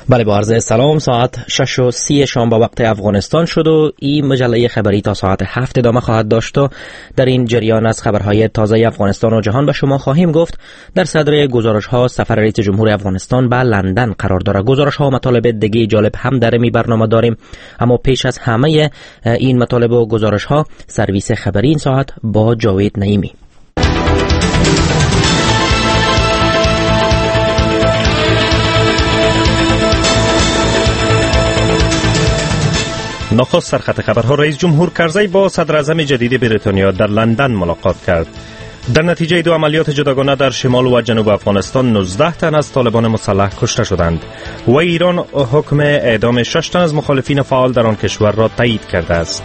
بله، با عرض سلام. ساعت 6:30 شام با وقت افغانستان شد و این مجله خبری تا ساعت 7 ادامه خواهد داشت و در این جریان از خبرهای تازه افغانستان و جهان به شما خواهیم گفت. در صدر گزارش ها سفر رئیس جمهور افغانستان به لندن قرار دارد. گزارش ها و مطالب دیگه جالب هم در می برنامه داریم، اما پیش از همه این مطالب و گزارش ها سرویس خبری این ساعت با جاوید نعیمی. نخست سرخط خبرها: رئیس جمهور کرزی با صدر اعظم جدید بریتانیا در لندن ملاقات کرد. در نتیجه دو عملیات جداگانه در شمال و جنوب افغانستان 19 تن از طالبان مسلح کشته شدند و ایران حکم اعدام 6 تن از مخالفین فعال در آن کشور را تایید کرده است.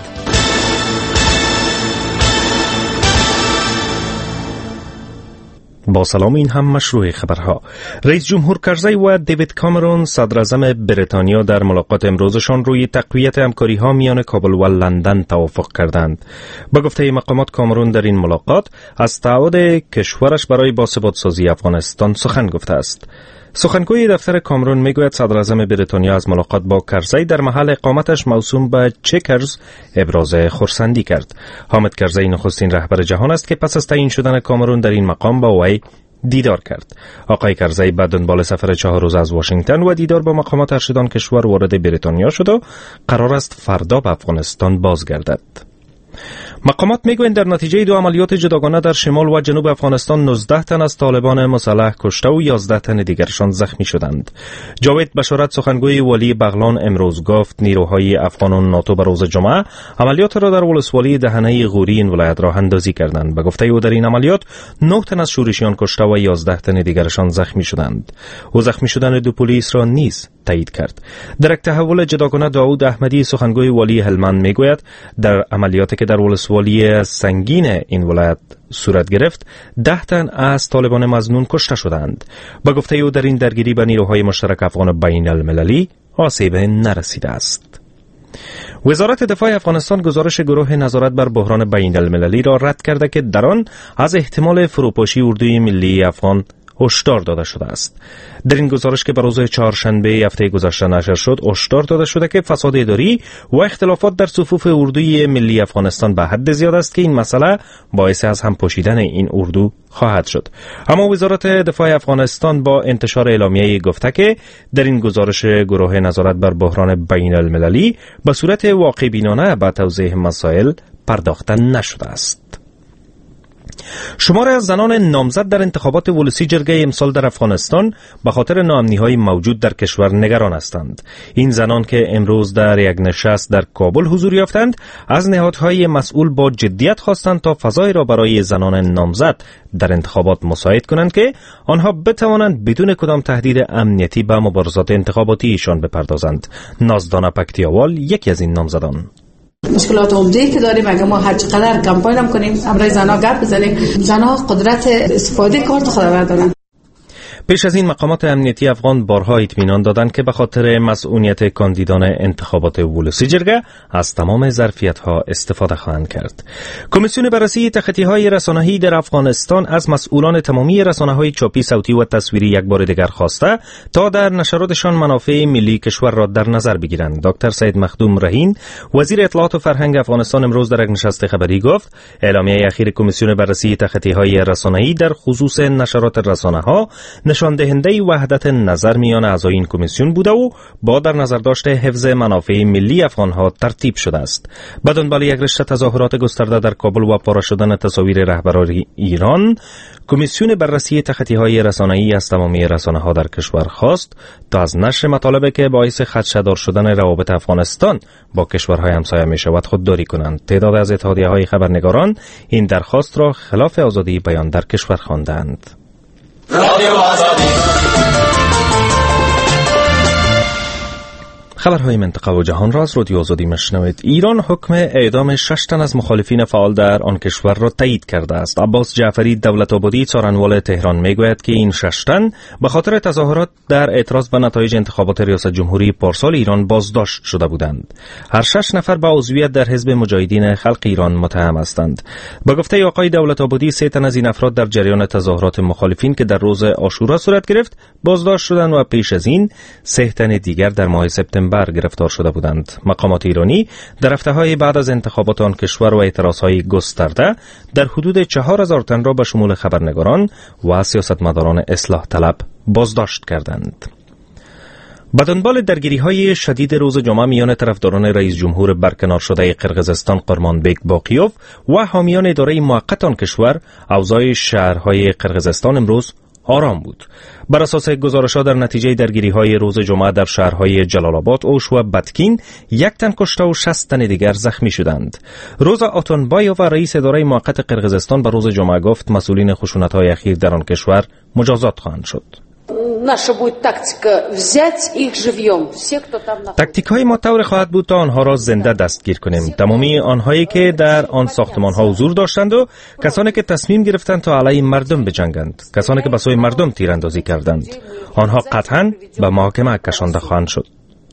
با سلام، این هم مشروع خبرها. رئیس جمهور کرزی و دیوید کامرون صدر اعظم بریتانیا در ملاقات امروزشان روی تقویت همکاری‌ها میان کابل و لندن توافق کردند. با گفته مقامات، کامرون در این ملاقات از تعهد کشورش برای باثبات‌سازی افغانستان سخن گفته است. سخنگوی دفتر کامرون میگوید صدر اعظم بریتانیا از ملاقات با کرزی در محل اقامتش موسوم به چکرز ابراز خرسندی کرد. حامد کرزی نخستین رهبر جهان است که پس از تعیین شدن کامرون در این مقام با وی دیدار کرد. آقای کرزی بعد دنبال سفر 4 روز از واشنگتن و دیدار با مقامات ارشدان کشور وارد بریتانیا شد و قرار است فردا به افغانستان بازگردد. مقامات میگویند در نتیجه دو عملیات جداگانه در شمال و جنوب افغانستان 19 تن از طالبان مسلح کشته و 11 تن دیگرشان زخمی شدند. جاوید بشارت، سخنگوی ولی بغلان، امروز گفت نیروهای افغان و ناتو به روز جمعه عملیات را در ولسوالی دهنه غوری این ولایت راه اندازی کردند. به گفته او در این عملیات 9 تن از شورشیان کشته و 11 تن دیگرشان زخمی شدند. او زخمی شدن دو پلیس را نیز تایید کرد. در تحول جداگانه داوود احمدی، سخنگوی ولی هلمند، میگوید در عملیاتی که در ولسوالی سنگین این ولایت صورت گرفت 10 تن از طالبان مظنون کشته شدند. با گفته او در این درگیری به نیروهای مشترک افغان بین المللی آسیب نرسیده است. وزارت دفاع افغانستان گزارش گروه نظارت بر بحران بین المللی را رد کرده که در آن از احتمال فروپاشی اردوی ملی افغان هشدار داده شده است. در این گزارش که به روز چهارشنبه هفته گذشته نشر شد، هشدار داده شده که فساد اداری و اختلافات در صفوف اردوی ملی افغانستان به حد زیاد است که این مسئله باعث از هم پاشیدن این اردو خواهد شد. اما وزارت دفاع افغانستان با انتشار اعلامیه گفته که در این گزارش گروه نظارت بر بحران بین المللی به صورت واقع بینانه به توضیح مسائل پرداخته نشده است. شماری از زنان نامزد در انتخابات ولسی جرگه امسال در افغانستان به خاطر ناامنی‌های موجود در کشور نگران هستند. این زنان که امروز در یک نشست در کابل حضور یافتند، از نهادهای مسئول با جدیت خواستند تا فضای را برای زنان نامزد در انتخابات مساعد کنند که آنها بتوانند بدون کدام تهدید امنیتی به مبارزات انتخاباتی ایشان بپردازند. نازدانه پکتیاوال یکی از این نامزدان: مشکلات عمده که داریم، اگه ما هر چقدر کمپاین هم کنیم، امروز زنها گپ بزنیم، زنها قدرت استفاده کارت خود دارن. پیش از این مقامات امنیتی افغان بارها اطمینان دادند که به خاطر مسئولیت کاندیدان انتخابات ولسی جرگه از تمام ظرفیت‌ها استفاده خواهند کرد. کمیسیون بررسی تخطی‌های رسانه‌ای در افغانستان از مسئولان تمامی رسانه‌های چاپی، صوتی و تصویری یک بار دیگر خواسته تا در نشراتشان منافع ملی کشور را در نظر بگیرند. دکتر سید مخدوم رهین، وزیر اطلاعات و فرهنگ افغانستان، امروز در یک نشست خبری گفت اعلامیه اخیر کمیسیون بررسی تخطی‌های رسانه‌ای در خصوص نشرات رسانه‌ها نشان دهنده وحدت نظر میان اعضای این کمیسیون بوده و با در نظر داشته حفظ منافع ملی افغانها ترتیب شده است. به دنبال یک رشته تظاهرات گسترده در کابل و پاره شدن تصاویر رهبران ایران، کمیسیون بررسی تخطی‌های رسانه‌ای از تمامی رسانه‌ها در کشور خواست تا از نشر مطالبی که باعث خدشه‌دار شدن روابط افغانستان با کشورهای همسایه می‌شود خودداری کنند. تعداد از اتحادیه‌های خبرنگاران این درخواست را خلاف آزادی بیان در کشور خواندند. خبرهای منطقه و جهان را از رادیو آزادی میشنوید. ایران حکم اعدام 6 تن از مخالفین فعال در آن کشور را تایید کرده است. عباس جعفری دولت آبادی څارنوال تهران میگوید که این 6 تن به خاطر تظاهرات در اعتراض به نتایج انتخابات ریاست جمهوری پارسال ایران بازداشت شده بودند. هر 6 نفر به عضویت در حزب مجاهدین خلق ایران متهم هستند. به گفته آقای دولت آبادی 3 تن از این افراد در جریان تظاهرات مخالفین که در روز عاشورا صورت گرفت بازداشت شدند و پیش از این 3 تن دیگر در ماه سپتامبر گرفتار شده بودند. مقامات ایرانی در هفته‌های بعد از انتخابات آن کشور و اعتراضهای گسترده در حدود 4000 تن را به شمول خبرنگاران و سیاستمداران اصلاح طلب بازداشت کردند. به دنبال درگیری‌های شدید روز جمعه میان طرفداران رئیس جمهور برکنار شده قرقیزستان قرمانبک باقیوف و حامیان اداره موقت آن کشور، اوضاع شهرهای قرقیزستان امروز آرام بود. بر اساس گزارش‌ها در نتیجه درگیری‌های روز جمعه در شهرهای جلال آباد، اوش و بتکین 1 تن کشته و 60 تن دیگر زخمی شدند. روزا آتونبایوف رئیس اداره موقت قرقیزستان به روز جمعه گفت مسئولین خشونت‌های اخیر در آن کشور مجازات خواهند شد. تاکتیک های ما طور خواهد بود تا آنها را زنده دستگیر کنیم. تمامی آنهایی که در آن ساختمان ها حضور داشتند و کسانی که تصمیم گرفتند تا علیه مردم بجنگند، کسانی که به سوی مردم تیراندازی کردند، آنها قطعاً به محاکمه کشانده خواهند شد.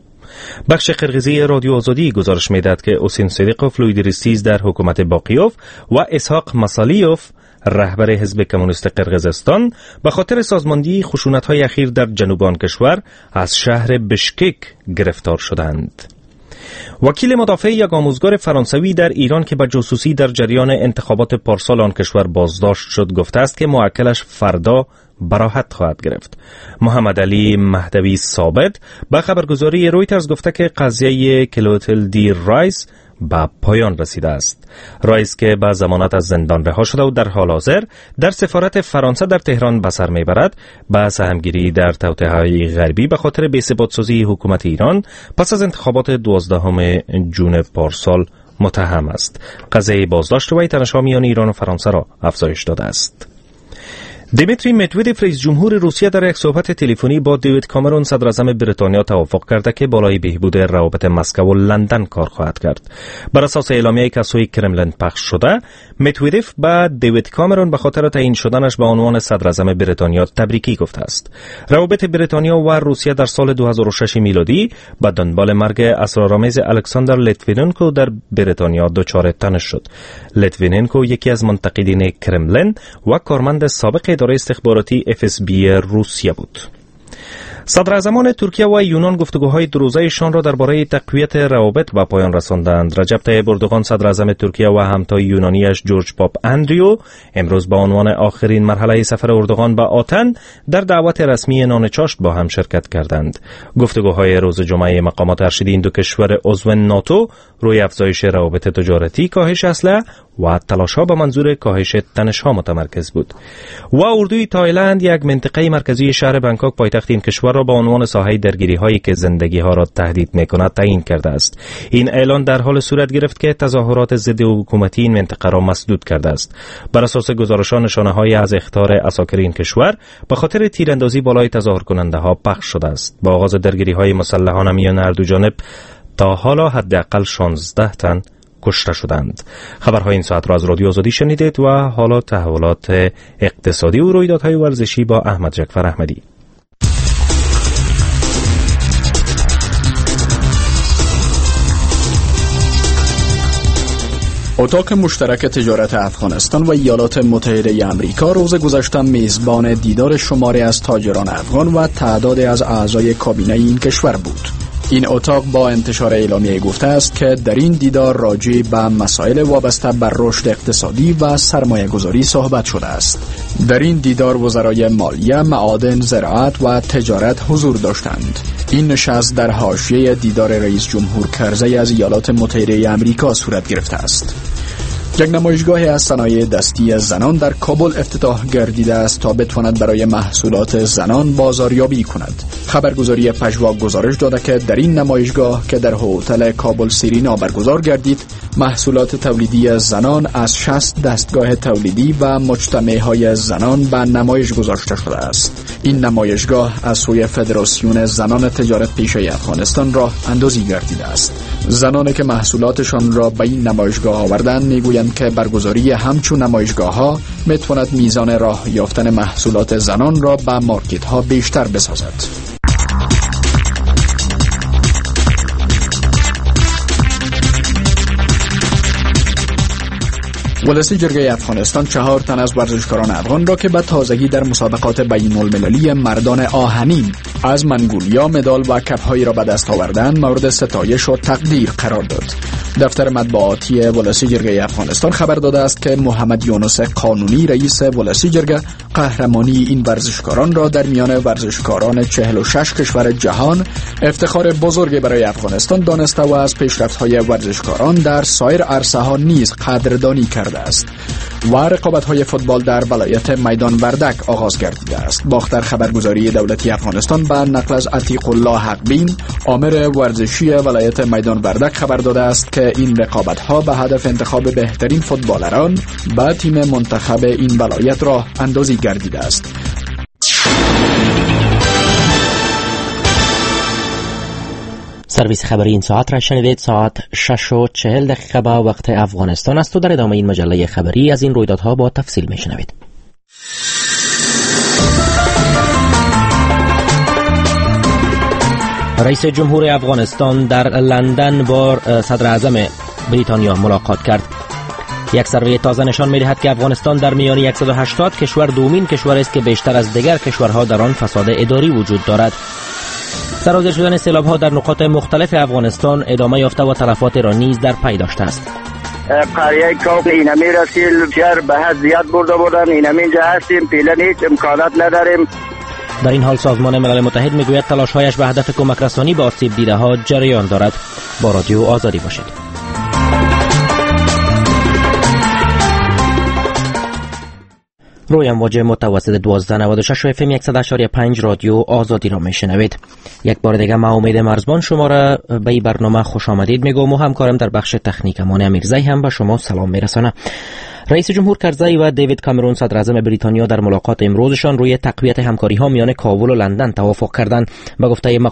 بخش قرقیزی رادیو آزادی گزارش می‌دهد که حسین صدیقوف لویدریستیز در حکومت باقیوف و اسحاق مسالیوف رهبر حزب کمونیست قرقیزستان به خاطر سازماندهی خشونت‌های اخیر در جنوب آن کشور از شهر بشکک گرفتار شدند. وکیل مدافع یک آموزگار فرانسوی در ایران که به جاسوسی در جریان انتخابات پارسال آن کشور بازداشت شد گفته است که موکلش فردا براحت خواهد گرفت. محمد علی مهدوی ثابت به خبرگزاری رویترز گفته که قضیه کلوتیلدی رایس به پایان رسیده است. رایس که به ضمانت از زندان رها شده و در حال حاضر در سفارت فرانسه در تهران به سر میبرد، به سهمگیری در توطئه‌های غربی به خاطر بی‌ثبات‌سازی حکومت ایران پس از انتخابات 12 جون پارسال متهم است. قضیه بازداشت وی تنش‌ها میان ایران و فرانسه را افزایش داده است. دیمیتری مدودوف رئیس جمهور روسیه در یک صحبت تلفنی با دیوید کامرون صدر اعظم بریتانیا توافق کرده که بالای بهبود روابط مسکو و لندن کار خواهد کرد. بر اساس اعلامیه‌ای که از سوی کرملین پخش شده، مدودوف به دیوید کامرون به خاطر تعیین شدنش به عنوان صدر اعظم بریتانیا تبریکی گفته است. روابط بریتانیا و روسیه در سال 2006 میلادی به دنبال مرگ اسرارآمیز الکساندر لیتویننکو در بریتانیا دچار تنش شد. لیتویننکو یکی از منتقدین کرملین و کارمند سابق اداره استخباراتی FSB روسیه بود. صدر اعظمان ترکیه و یونان گفتگوهای دوروزه‌شان را درباره تقویت روابط به پایان رساندند. رجب طیب اردوغان صدر اعظم ترکیه و همتای یونانیش جورج پاپ اندریو امروز با عنوان آخرین مرحله سفر اردوغان به آتن در دعوت رسمی نان چاشت با هم شرکت کردند. گفتگوهای روز جمعه مقامات ارشد این دو کشور عضو ناتو روی افزایش روابط تجارتی، کاهش اسلحه و تلاش‌ها به منظور کاهش تنش‌ها متمرکز بود. و اردوی تایلند یک منطقه مرکزی شهر بنکاک پایتخت این کشور را به عنوان ساحه درگیری‌هایی که زندگی‌ها را تهدید می‌کند تعیین کرده است. این اعلان در حال صورت گرفت که تظاهرات ضد حکومتی این منطقه را مسدود کرده است. بر اساس گزارش‌ها نشانه‌هایی از اخطار عساکر این کشور به خاطر تیراندازی بالای تظاهرکننده‌ها پخش شده است. با آغاز درگیری‌های مسلحانه میان هر دو جانب تا حالا حداقل 16 تن کشته شدند. خبرهای این ساعت را از رادیو آزادی شنیدید و حالا تحولات اقتصادی و رویدادهای ورزشی با احمد جعفر احمدی. اتاق مشترک تجارت افغانستان و ایالات متحده آمریکا روز گذشته میزبان دیدار شماری از تاجران افغان و تعدادی از اعضای کابینه این کشور بود. این اتاق با انتشار اعلامیه گفته است که در این دیدار راجع به مسائل وابسته بر رشد اقتصادی و سرمایه گذاری صحبت شده است. در این دیدار وزرای مالیه، معادن، زراعت و تجارت حضور داشتند. این نشست در حاشیه دیدار رئیس جمهور کرزی از ایالات متحده آمریکا صورت گرفته است. یک نمایشگاه از صنایع دستی زنان در کابل افتتاح گردیده است تا بتواند برای محصولات زنان بازاریابی کند. خبرگزاری پژوا گزارش داده که در این نمایشگاه که در هتل کابل سیرینا برگزار گردید، محصولات تولیدی زنان از 60 دستگاه تولیدی و مجتمع‌های زنان به نمایش گذاشته شده است. این نمایشگاه از سوی فدراسیون زنان تجارت پیشه افغانستان راه اندازی گردیده است. زنانی که محصولاتشان را به این نمایشگاه آوردن میگویند که برگزاری همچون نمایشگاه ها میتواند میزان راه یافتن محصولات زنان را به مارکت ها بیشتر بسازد. ولسی جرگه افغانستان 4 تن از ورزشکاران افغان را که به تازگی در مسابقات بین المللی مردان آهنین از منگولیا مدال و کپ‌هایی را به دست آوردند مورد ستایش و تقدیر قرار داد. دفتر مطبوعاتی ولسی جرگه افغانستان خبر داده است که محمد یونس قانونی رئیس ولسی جرگه قهرمانی این ورزشکاران را در میان ورزشکاران 46 کشور جهان افتخار بزرگی برای افغانستان دانسته و از پیشرفت‌های ورزشکاران در سایر عرصه‌ها نیز قدردانی کرده است. و رقابت‌های فوتبال در ولایت میدان وردک آغاز گردیده است. باختر خبرگزاری دولتی افغانستان به نقل از عتیق الله حقبین آمر ورزشی ولایت میدان وردک خبر داده است که این رقابت‌ها به هدف انتخاب بهترین فوتبالران به تیم منتخب این ولایت راه اندازی گردیده است. سرویس خبری این ساعت را شنیدید. ساعت 6:40 به وقت افغانستان است و در ادامه این مجله خبری از این رویدادها با تفصیل میشنوید. رئیس جمهور افغانستان در لندن با صدر اعظم بریتانیا ملاقات کرد. یک سروی تازه نشان می‌دهد که افغانستان در میان 180 کشور دومین کشور است که بیشتر از دیگر کشورها در آن فساد اداری وجود دارد. سرازیر شدن سیلاب‌ها در نقاط مختلف افغانستان ادامه یافته و تلفات را نیز در پی داشته است. قریه کوب اینمی رسیل شهر به حد زیاد برده بودن، اینمی اینجا هستیم، فعلا هیچ امکانات نداریم. در این حال سازمان ملل متحد میگوید تلاش‌هایش به هدف کمک رسانی به آسیب دیده‌ها جریان دارد. با رادیو آزادی باشید. روی امواج متوسط 1296 FM 100.5 رادیو آزادی را میشنوید. یک بار دیگه ما امید مرزبان شما را به این برنامه خوش آمدید میگم و همکارم در بخش تکنیک امان امیرزی هم به شما سلام میرسانه. رئیس جمهور کرزی و دیوید کامرون صدر اعظم بریتانیا در ملاقات امروزشان روی تقویت همکاری‌ها میان کابل و لندن توافق کردند. به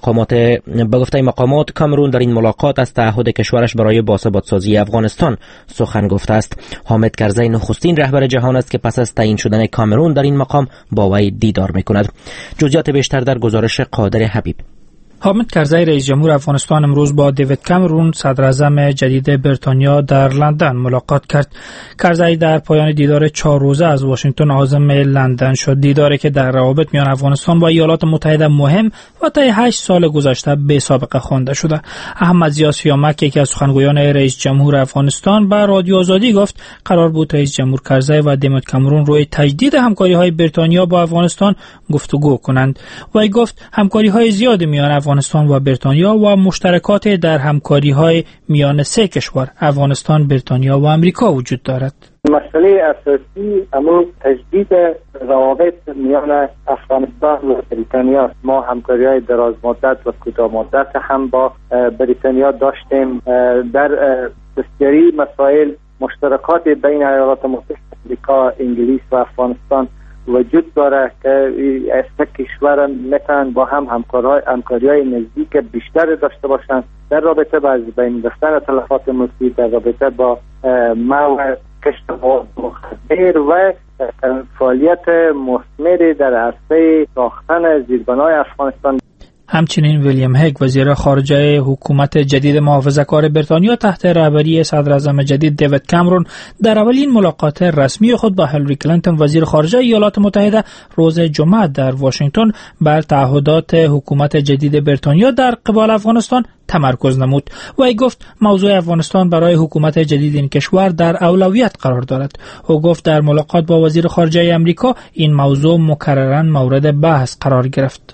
گفته مقامات کامرون در این ملاقات از تعهد کشورش برای باثبات‌سازی افغانستان سخن گفته است. حامد کرزی نخستین رهبر جهان است که پس از تعیین شدن کامرون در این مقام با وی دیدار می‌کند. جزئیات بیشتر در گزارش قادر حبیب. حامد کرزی رئیس جمهور افغانستان امروز با دیوید کامرون صدر اعظم جدید بریتانیا در لندن ملاقات کرد. کرزی در پایان دیدار 4 روزه از واشنگتن عازم لندن شد. دیداری که در روابط میان افغانستان و ایالات متحده مهم و طی 8 سال گذشته به سابقه خوانده شده. احمد ضیا سیامک یکی از سخنگویان رئیس جمهور افغانستان به رادیو آزادی گفت قرار بود رئیس جمهور کرزی و دیوید کامرون روی تجدید همکاری‌های بریتانیا با افغانستان گفتگو کنند. وی گفت همکاری‌های زیادی میان افغانستان و بریتانیا و مشترکات در همکاری‌های میان 3 کشور افغانستان، بریتانیا و آمریکا وجود دارد. مسئله اساسی امروز تجدید روابط میان افغانستان و بریتانیا. ما همکاری‌های دراز مدت و کوتاه مدت هم با بریتانیا داشتیم. در بسیاری مسائل مشترکات بین ایالات متحده آمریکا، انگلیس و افغانستان وجود داره که از کشور میتونن با هم همکاری‌های نزدیک بیشتر داشته باشند در رابطه با از بین رفتن تلفات مفید، در رابطه با منع کشت مخدر و فعالیت مثمری در عرصه ساختن زیربنای افغانستان. همچنین ویلیام هگ وزیر خارجه حکومت جدید محافظه‌کار بریتانیا تحت رهبری صدر اعظم جدید دیوید کامرون در اولین ملاقات رسمی خود با هیلاری کلینتون وزیر خارجه ایالات متحده روز جمعه در واشنگتن بر تعهدات حکومت جدید بریتانیا در قبال افغانستان تمرکز نمود. وی گفت موضوع افغانستان برای حکومت جدید این کشور در اولویت قرار دارد. او گفت در ملاقات با وزیر خارجه آمریکا این موضوع مکرراً مورد بحث قرار گرفت.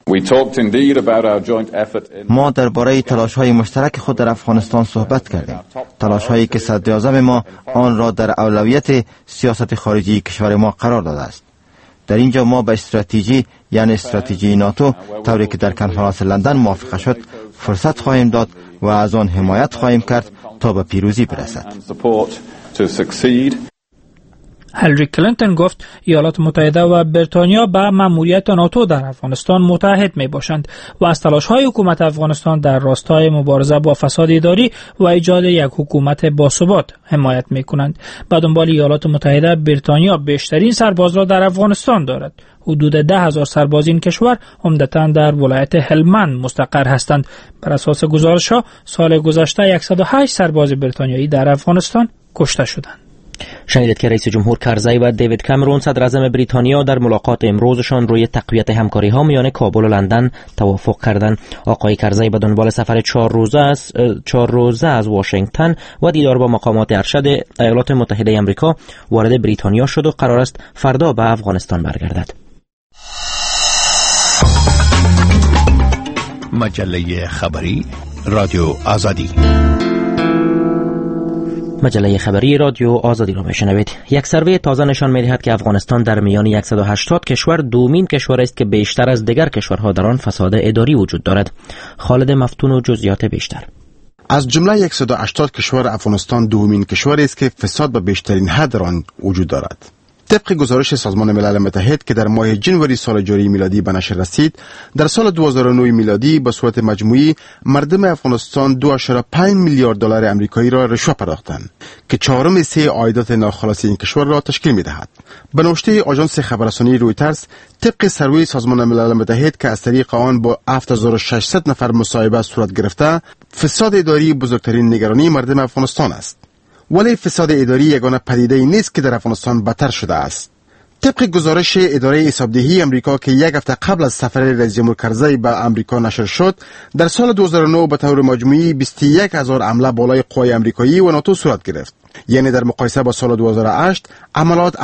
ما درباره تلاش‌های مشترک خود در افغانستان صحبت کردیم. تلاش‌هایی که صدر اعظم ما آن را در اولویت سیاست خارجی کشور ما قرار داده است. در اینجا ما به استراتژی یعنی استراتژی ناتو طوری که در کنفرانس لندن موافقه شد فرصت خواهیم داد و از آن حمایت خواهیم کرد تا به پیروزی برسد. هیلاری کلینتون گفت ایالات متحده و بریتانیا به مأموریت ناتو در افغانستان متحد می باشند و از تلاش‌های حکومت افغانستان در راستای مبارزه با فساد اداری و ایجاد یک حکومت باثبات حمایت می کنند. به دنبال ایالات متحده، بریتانیا بیشترین سرباز را در افغانستان دارد. حدود 10,000 سرباز این کشور عمدتاً در ولایت هلمند مستقر هستند. بر اساس گزارش‌ها سال گذشته 108 سرباز بریتانیایی در افغانستان کشته شدند. شنیدید که رئیس جمهور کرزی و دیوید کامرون صدر اعظم بریتانیا در ملاقات امروزشان روی تقویت همکاری ها میان کابل و لندن توافق کردند. آقای کرزی به دنبال سفر 4 روزه از واشنگتن و دیدار با مقامات ارشد ایالات متحده آمریکا وارد بریتانیا شد و قرار است فردا به افغانستان برگردد. مجله خبری رادیو آزادی. مجله خبری رادیو آزادی را میشنوید. یک سروی تازه نشان می‌دهد که افغانستان در میان 180 کشور دومین کشور است که بیشتر از دیگر کشورها در آن فساد اداری وجود دارد. خالد مفتون و جزئیات بیشتر. از جمله 180 کشور افغانستان دومین کشوری است که فساد به بیشترین حد در آن وجود دارد. طبق گزارش سازمان ملل متحد که در ماه جنوری سال جاری میلادی به نشر رسید، در سال 2009 میلادی به صورت مجموعی مردم افغانستان 2.5 میلیارد دلار آمریکایی را رشوه پرداختند که 4/3 عایدات ناخالص این کشور را تشکیل می‌دهد. به نوشته آژانس خبررسانی رویترز، طبق سروی سازمان ملل متحد که از طریق آن با 7600 نفر مصاحبه صورت گرفته، فساد اداری بزرگترین نگرانی مردم افغانستان است. ولی فساد اداری یگانه پدیده نیست که در افغانستان بدتر شده است. طبق گزارش اداره حسابدهی امریکا که یک هفته قبل از سفر رئیس جمهور کرزی به امریکا نشر شد، در سال 2009 به طور مجموعی 21,000 حمله بالای قوای امریکایی و ناتو صورت گرفت. یعنی در مقایسه با سال 2008 عملات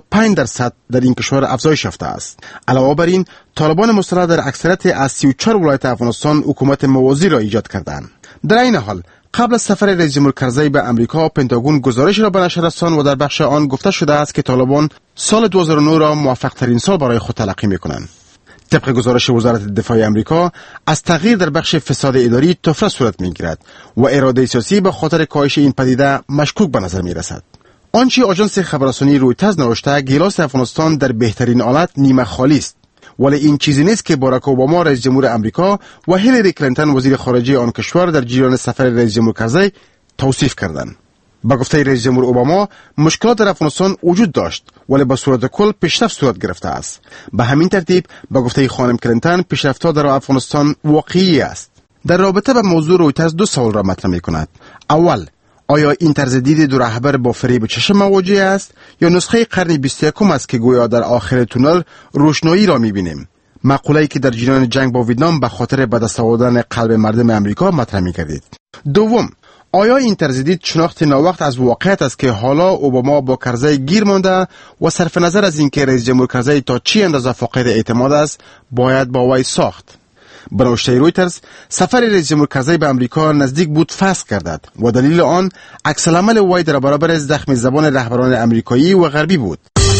75% در این کشور افزایش یافته است. علاوه بر این، طالبان مسلح در اکثریت از 34 ولایت افغانستان حکومت موازی را ایجاد کردند. در این حال قبل از سفر رئیس جمهور کرزی به امریکا، پنتاگون گزارش را به نشر رساند و در بخش آن گفته شده است که طالبان سال 2009 را موفق ترین سال برای خود تلقی می‌کنند. طبق گزارش وزارت دفاع امریکا، از تغییر در بخش فساد اداری طفره صورت می‌گیرد و اراده سیاسی به خاطر کاهش این پدیده مشکوک به نظر می‌رسد. آنچه آژانس خبررسانی رویترز نوشته، گیلاس افغانستان در بهترین حالت نیمه خالی است. ولی این چیزی نیست که باراک اوباما رئیس جمهور امریکا و هیلاری کلینتون وزیر خارجه آن کشور در جریان سفر رئیس جمهور کرزی توصیف کردند. با گفته رئیس جمهور اوباما، مشکلات در افغانستان وجود داشت ولی به صورت کل پیشرفت صورت گرفته است. به همین ترتیب با گفته خانم کلینتون، پیشرفت‌ها در افغانستان واقعی است. در رابطه با موضوع رویترز 2 سوال را مطرح می‌کند. اول، آیا این طرز دید دو رهبر با فریب چشم مواجه است یا نسخه قرن 21 است که گویا در آخر تونل روشنایی را می‌بینیم؟ مقوله‌ای که در جریان جنگ با ویتنام به خاطر به دست آوردن قلب مردم امریکا مطرح می‌گردید. دوم، آیا این طرز دید شناخت ناوقت از واقعیت است که حالا اوباما با کرزی گیر مانده و صرف نظر از اینکه رئیس جمهور کرزی تا چی اندازه فاقد اعتماد است، باید با وی ساخت؟ به نوشته رویترز، سفر رئیس جمهور کرزی به امریکا نزدیک بود فسخ گردد و دلیل آن عکس العمل وی در برابر زخم زبان رهبران امریکایی و غربی بود.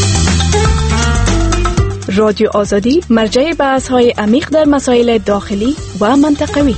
رادیو آزادی، مرجع بحث‌های عمیق در مسائل داخلی و منطقوی.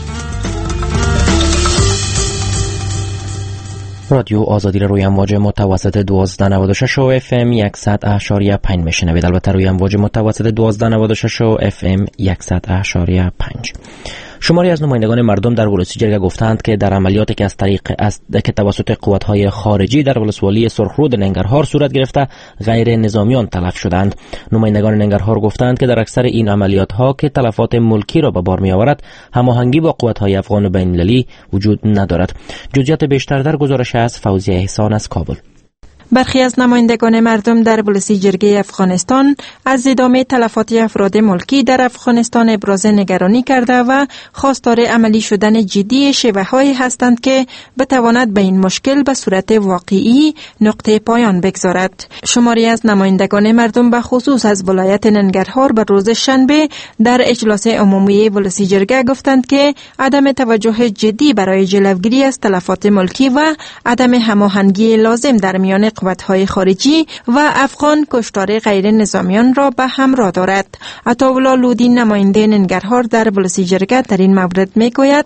رادیو آزادی را روی امواج متوسط 1296 و FM 100.5 میشنوید. البته روی امواج متوسط 1296 و FM 100.5. شماری از نمایندگان مردم در ولسی جرگه گفتند که در عملیاتی که که توسط قوت‌های خارجی در ولسوالی سرخرود ننگرهار صورت گرفته غیر نظامیان تلف شدند. نمایندگان ننگرهار گفتند که در اکثر این عملیات‌ها که تلفات ملکی را به بار می‌آورد، هماهنگی با قوت‌های افغان و بین‌المللی وجود ندارد. جزئیات بیشتر در گزارش از فوزیه احسان از کابل. برخی از نمایندگان مردم در ولسی جرگه افغانستان از ادامه تلفات افراد ملکی در افغانستان ابراز نگرانی کرده و خواستار عملی شدن جدی شبههایی هستند که بتواند به این مشکل به صورت واقعی نقطه پایان بگذارد. شماری از نمایندگان مردم به خصوص از ولایت ننگرهار به روز شنبه در اجلاس عمومی ولسی جرگه گفتند که عدم توجه جدی برای جلوگیری از تلفات ملکی و عدم هماهنگی لازم در میان قوت‌های خارجی و افغان کشتار غیر نظامیان را به همراه دارد. عطاالله لودین نماینده ننگرهار در ولسی جرگه در این مورد میگوید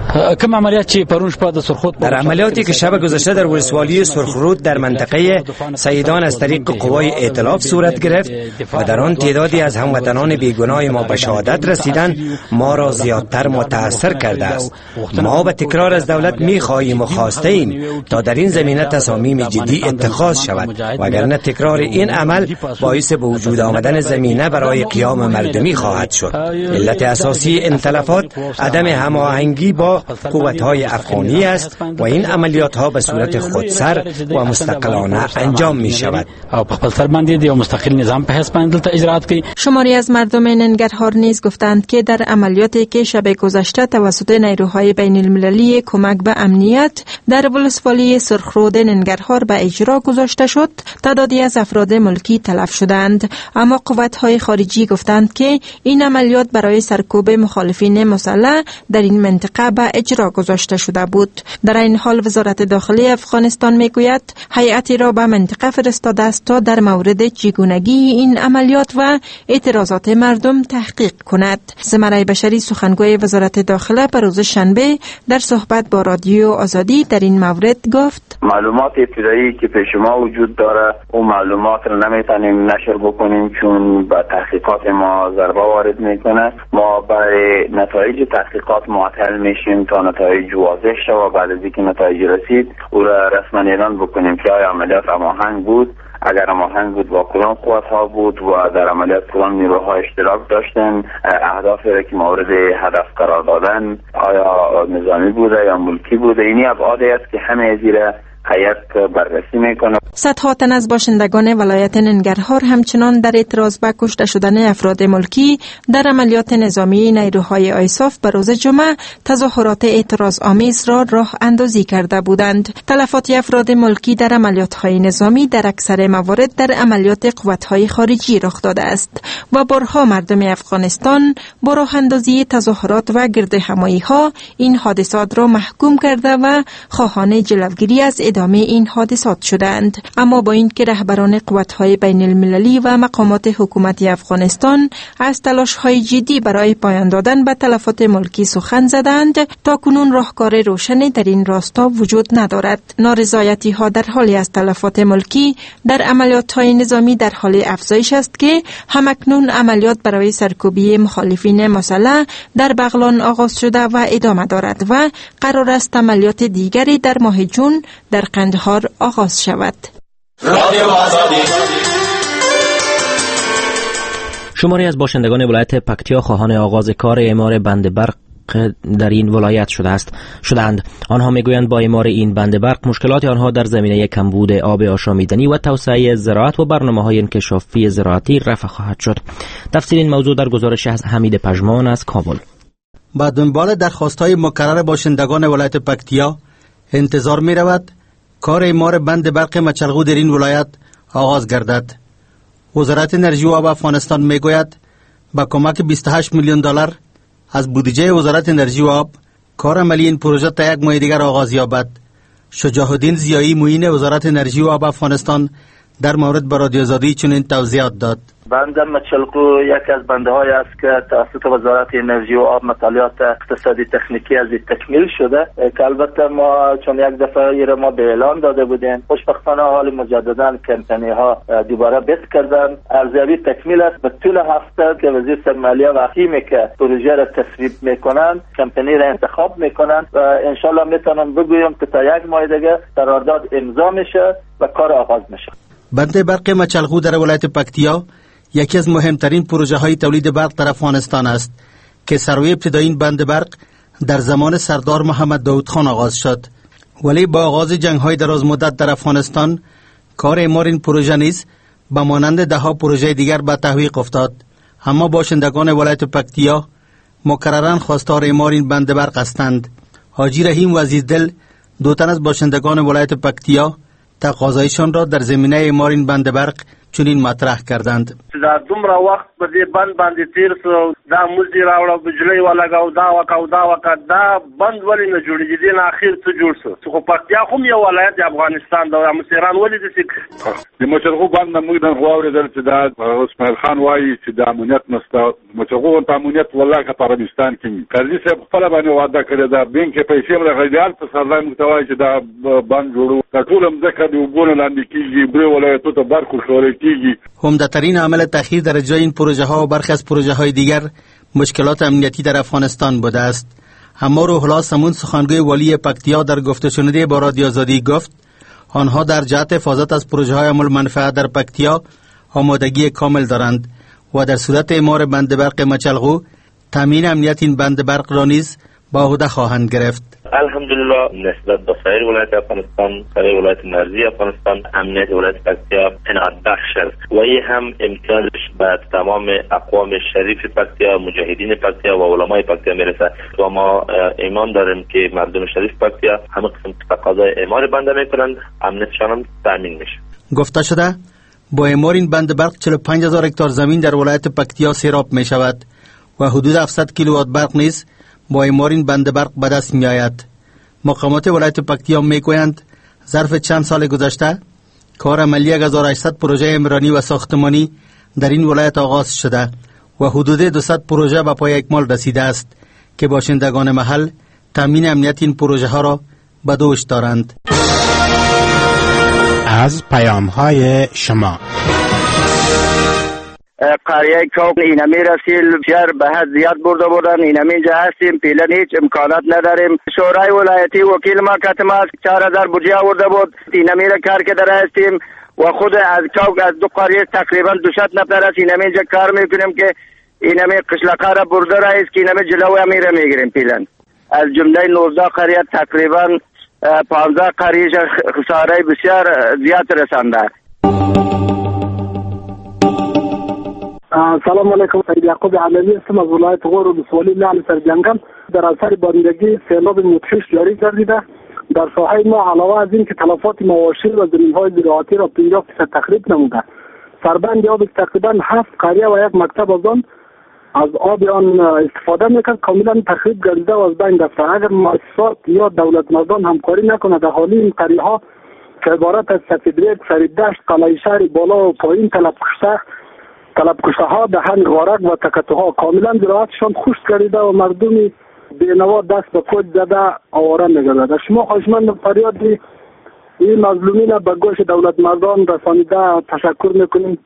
در عملیاتی که شب گذشته در ولسوالی سرخرود در منطقه سیدان از طریق قوای ائتلاف صورت گرفت و در آن تعدادی از هموطنان بیگناه ما به شهادت رسیدند، ما را زیادتر متاثر کرده است. ما به تکرار از دولت می‌خواهیم و خواسته ایم تا در این زمینه تصامیم جدی اتخاذ شود، وگرنه تکرار این عمل باعث به وجود آمدن زمینه برای قیام مردمی خواهد شد. علت اساسی این تلفات عدم هماهنگی با قوت‌های افغانی است و این عملیات‌ها به صورت خودسر و مستقلانه انجام می‌شود. شماری از مردم ننگرهار نیز گفتند که در عملیاتی که شب گذشته توسط نیروهای بین المللی کمک به امنیت در ولسوالی سرخرود ننگرهار به اجرا گذاشته شد، تعدادی از افراد ملکی تلف شدند، اما قوت‌های خارجی گفتند که این عملیات برای سرکوب مخالفین مسلح در این منطقه به اجرا گذاشته شده بود. در این حال وزارت داخلی افغانستان میگوید هیئتی را به منطقه فرستاده است تا در مورد چگونگی این عملیات و اعتراضات مردم تحقیق کند. ثمره بشری سخنگوی وزارت داخله به روز شنبه در صحبت با رادیو آزادی در این مورد گفت معلومات ابتدایی که پیش ما وجود داره اون معلومات رو نمیتونیم نشر بکنیم چون به تحقیقات ما ضربه وارد میکنه. ما برای نتایج تحقیقات معطل میشیم تا نتایج واضح شه و بعد از اینکه نتایج رسید او را رسما اعلان بکنیم که آیا عملیات هماهنگ بود، اگر هماهنگ بود با کدام قوت‌ها بود و در عملیات کدام نیروها اشتراک داشتن، اهدافی را که مورد هدف قرار دادن آیا نظامی بوده یا ملکی بوده. اینی ابعادی است که همه از این هیئت بررسی میکنه. صدها تن از باشندگان ولایت ننگرهار همچنان در اعتراض به کشته شدن افراد ملکی در عملیات نظامی نیروهای آیساف به روز جمعه تظاهرات اعتراض آمیز را راه اندازی کرده بودند. تلفات افراد ملکی در عملیات‌های نظامی در اکثر موارد در عملیات قوت‌های خارجی رخ داده است و بارها مردم افغانستان با راه اندازی تظاهرات و گردهمایی‌ها این حادثات را محکوم کرده و خواهان جلوگیری از ادامه این حادثات شدند. اما با اینکه رهبران قوت‌های بین المللی و مقامات حکومت افغانستان از تلاش‌های جدی برای پایان دادن به تلفات ملکی سخن زدند، تاکنون راهکار روشنی در این راستا وجود ندارد. نارضایتی‌ها در حالی از تلفات ملکی در عملیات‌های نظامی در حال افزایش است که همکنون عملیات برای سرکوبی مخالفین مسلح در بغلان آغاز شده و ادامه دارد و قرار است عملیات دیگری در ماه جون در قندهار آغاز شود. شماری از باشندگان ولایت پکتیا خواهان آغاز کار اعمار بند برق در این ولایت شدند. آنها میگویند با اعمار این بند برق مشکلات آنها در زمینه کمبود آب آشامیدنی و توسعه زراعت و برنامه‌های انکشافی زراعتی رفع خواهد شد. تفصیل این موضوع در گزارش از حمید پژمان از کابل. با دنبال درخواست‌های مکرر باشندگان ولایت پکتیا انتظار می رود کار اعمار بند برق مچلغو در این ولایت آغاز گردد. وزارت انرژی و آب افغانستان می گوید با کمک 28 میلیون دلار از بودجه وزارت انرژی و آب کار عملی این پروژه تا یک ماه دیگر آغاز یابد. شجاع الدین ضیایی معین وزارت انرژی و آب افغانستان در مورد به رادیو آزادی چنین توضیحات داد. بند مچلغو یکی از بنده‌های است که توسط وزارت انرژی و آب مطالعات اقتصادی تکنیکی از تکمیل شده که البته ما چون یک دفعه را ما به اعلان داده بودیم، خوشبختانه حال مجددا کمپانی ها دوباره بس کردن. ارزیابی تکمیل است. به طول هفته که وزیر سرمالیه و تیمی که پروژه را تصویب میکنند کمپانی را انتخاب میکنند و ان شاء الله میتونم بگویم که تا یک ماه دیگه قرارداد امضا میشه و کار آغاز میشه. بند برق مچلغو در ولایت پکتیا یکی از مهمترین پروژه های تولید برق در افغانستان است که سروی ابتدایی این بند برق در زمان سردار محمد داود خان آغاز شد، ولی با آغاز جنگ های دراز مدت در افغانستان کار اعمار این پروژه نیز به مانند دهها پروژه دیگر به تحقیق افتاد. اما باشندگان ولایت پکتیا مکرراً خواستار اعمار این بند برق هستند. حاجی رحیم و عزیزدل دو تن از باشندگان ولایت پکتیا تقاضایشان را در زمینه اعمار این بند برق چنین مطرح کردند. دا دومره وخت په دې بند باندې تیر سو، دا موزي راوړه، بجلی ولګاو، دا وکړه، دا بند ولې نه جوړېږي؟ دې نه اخر څه جوړ سو؟ خو پکتیا هم یو ولایت د افغانستان د مسیران ولې د مچلغو باندې موږ د غواړو چې دا اسماعیل خان وایي چې د امنیت نشته. مچلغو ته امنیت والله که په عربستان کې قاضي صاحب خپل باندې وعده کړې ده، بینک پیسې راغلیال په سرلای متوای چې دا بند جوړو، ټول مځکه د وګونو لاندې کیږي، برې ولایتو ته برکو شوري کیږي. عمده‌ترین عامل تأخیر در اجرای این پروژه ها و برخی از پروژه های دیگر مشکلات امنیتی در افغانستان بوده است. اما روح الله سمون سخنگوی والی پکتیا در گفته شنوده با رادیو آزادی گفت آنها در جهت حفاظت از پروژه های عمل منفعت در پکتیا آمادگی کامل دارند و در صورت اعمار بند برق مچلغو تامین امنیت این بند برق را نیز با عهده خواهند گرفت. الحمدلله نسبت به سایر ولایت افغانستان، سایر ولایت مرزی افغانستان، امنیت ولایت پکتیا انعطاف بخش است و این هم امتیازش به تمام اقوام شریف پکتیا، مجاهدین پکتیا و علمای پکتیا میرسه و ما ایمان داریم که مردم شریف پکتیا همه قسم تقاضای اعمار بنده میکنند، امنیتشان هم تامین میشه. گفته شده با اعمار این بند برق 45,000 هکتار زمین در ولایت پکتیا سیراب می شود و حدود 700 کیلووات برق نیز با اعمار این بند برق به دست می آید. مقامات ولایت پکتیا می گویند ظرف چند سال گذشته کار عملی 1800 پروژه عمرانی و ساختمانی در این ولایت آغاز شده و حدود 200 پروژه به پای اکمال رسیده است که باشندگان محل تامین امنیت این پروژه ها را به دوش دارند. از پیام‌های شما قریه کوک اینمی رسیل شهر به حد زیاد برده بودن، اینمی اینجا هستیم، پیلن هیچ امکانات نداریم. شورای ولایتی وکیل ما کتم است 4000 بودجه آورده بود، اینمی را کار که در هستیم و خود از کوک از دو قریه تقریبا 200 نفر است، اینمی اینجا کار میکنیم که اینمی قشلقه را برده را است که اینمی جلوی امی را میگیریم. پیلن از جمله 19 قریه تقریبا 15 قریه خساره بسیار زیاد رسانده. سلام علیکم، سید یعقوب علوی هستم از ولایت غور ولسوالی لعل سرجنگل. در اثر بارندگی سیلاب مدهش جاری گردیده. در ساحه ما علاوه از این که تلفات مواشی و زمین‌های زراعتی را 50% تخریب نموده، سربند آب تقریبا 7 قریه و یک مکتب از آن از آب آن استفاده میکرد کاملا تخریب گردیده و از بین رفته. اگر مؤسسات یا دولت مردان همکاری نکنه در حالی این قریه ها که عبارت از سفیدریگ، فریددشت، قلعه شهر بالا و پایین طلبکشته ها، دهن غارق و تکتوها کاملا زراعتشان خشک گردیده و مردمی بینوا دست به کج زده آواره میگردد. شما خواهشمند فریاد این مظلومین به گوش دولت مردان رسانیده تشکر میکنیم.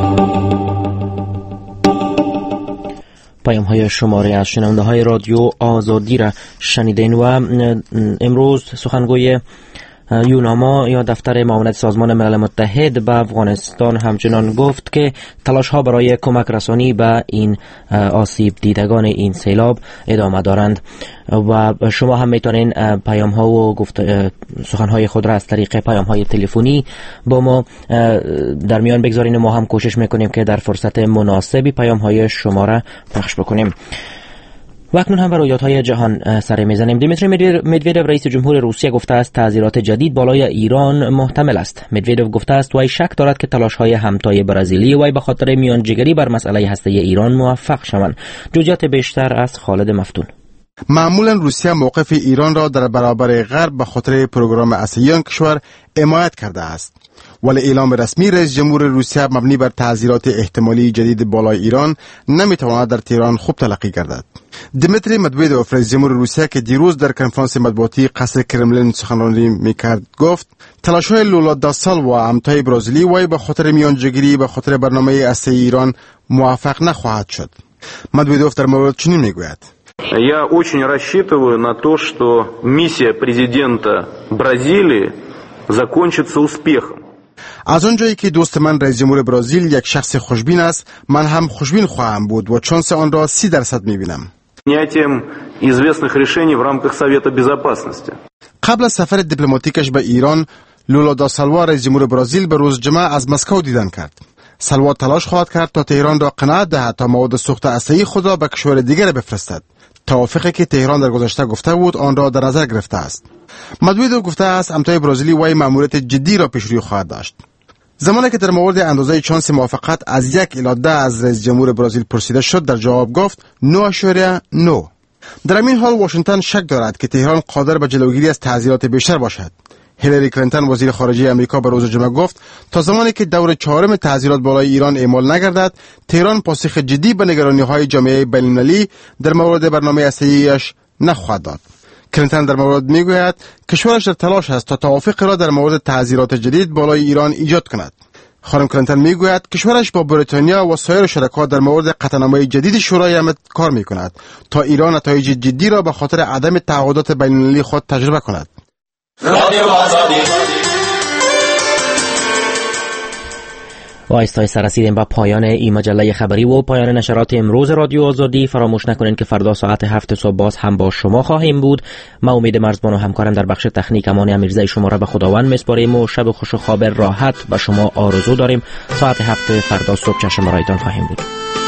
پیام های شماره از شنونده های رادیو آزادی را شنیدین و امروز سخنگوی یوناما یا دفتر معاونت سازمان ملل متحد به افغانستان همچنان گفت که تلاش ها برای کمک رسانی به این آسیب دیدگان این سیلاب ادامه دارند و شما هم میتونین پیام ها و سخن های خود را از طریق پیام های تلفنی با ما در میان بگذارین. ما هم کوشش میکنیم که در فرصت مناسبی پیام های شما را پخش بکنیم. و اکنون هم بر رویدادهای جهان سر میزنیم. دیمیتری مدودوف رئیس جمهور روسیه گفته است تعذیرات جدید بالای ایران محتمل است. مدودوف گفته است وی شک دارد که تلاش‌های همتای برزیلی وی به خاطر میانجیگری بر مسئله هسته‌ای ایران موفق شوند. جزئیات بیشتر از خالد مفتون. معمولا روسیه موقف ایران را در برابر غرب به خاطر پروگرام هسته‌ای آن کشور حمایت کرده است. ولی اعلام رسمی رئیس جمهور روسیه مبنی بر تعذیرات احتمالی جدید بالای ایران نمیتواند در تهران خوب تلقی گردد. دیمیتری مدودوف رئیس جمهور روسیه که دیروز در کنفرانس مطبوعاتی قصر کرملین سخنرانی میکرد گفت تلاش‌های لولا دا سالوا همتای برزیلی وی به خاطر میانجیگری به خاطر برنامه هسته‌ای ایران موفق نخواهد شد. مدودوف در مورد چنین میگوید: Я очень рассчитываю на то, что миссия президента Бразилии закончится успехом. از اونجایی که دوست من رئیس جمهور برزیل یک شخص خوشبین است، من هم خوشبین خواهم بود و شانس آن را 30% میبینم. Принятием известных решений в рамках Совета Безопасности. قبل از سفر دیپلماتیکش به ایران، لولا دا سالوا رئیس جمهور برزیل به روز جمعه از مسکو دیدن کرد. سالوا تلاش خواهد کرد تا تهران را قناعت دهد تا مواد سوخت هسته‌ای خود را به کشور دیگر بفرستد. توافقی که تهران در گذشته گفته بود آن را در نظر گرفته است. مدودوف گفته است همتای برزیلی وی ماموریت جدی را پیش روی خواهد داشت. زمانی که در مورد اندازه چانس موافقت از 1 الی 10 از رئیس جمهور برزیل پرسیده شد، در جواب گفت 9.9. در این حال واشنگتن شک دارد که تهران قادر به جلوگیری از تعزیرات بیشتر باشد. هیلاری کلینتون وزیر خارجه امریکا به روز جمعه گفت تا زمانی که دور 4 تعزیرات بالای ایران اعمال نگردد، تهران پاسخ جدی به نگرانی‌های جامعه بین‌المللی در مورد برنامه هسته‌ایش نخواهد داد. کلینتون در مورد میگوید کشورش در تلاش است تا توافق را در مورد تعزیرات جدید بالای ایران ایجاد کند. خانم کلینتون میگوید کشورش با بریتانیا و سایر شرکا در مورد قطعنامه جدید شورای امنیت کار میکند تا ایران نتایج جدی را به خاطر عدم تعهدات بین‌المللی خود تجربه کند. و آهسته رسیدیم به پایان این مجله خبری و پایان نشرات امروز رادیو آزادی. فراموش نکنید که فردا ساعت 7 صبح باز هم با شما خواهیم بود. ما امید مرزبان و همکارم در بخش تکنیک امان امیرزی شما را به خداوند میسپاریم و شب خوش و خواب راحت به شما آرزو داریم. ساعت 7 فردا صبح چشم رایتان خواهیم بود.